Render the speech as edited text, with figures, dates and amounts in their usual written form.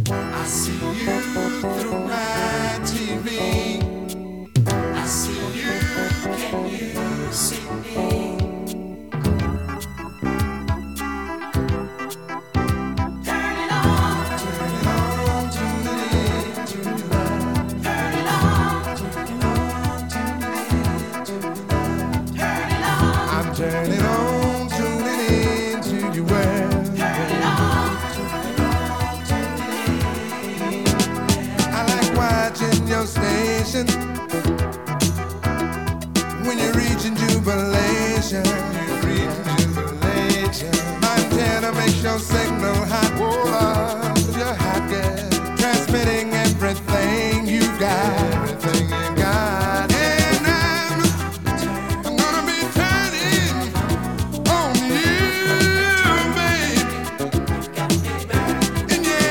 I see you through my TV. I see you, can you see me? Turn it on, tune it in, tune it out. Turn it on, tune it on, tune it in, tune it out. Turn it on, I'm turning on, tuning in to you well. Turn it on, tune it in. I like watching your station. When you're reaching jubilation, my antenna makes your signal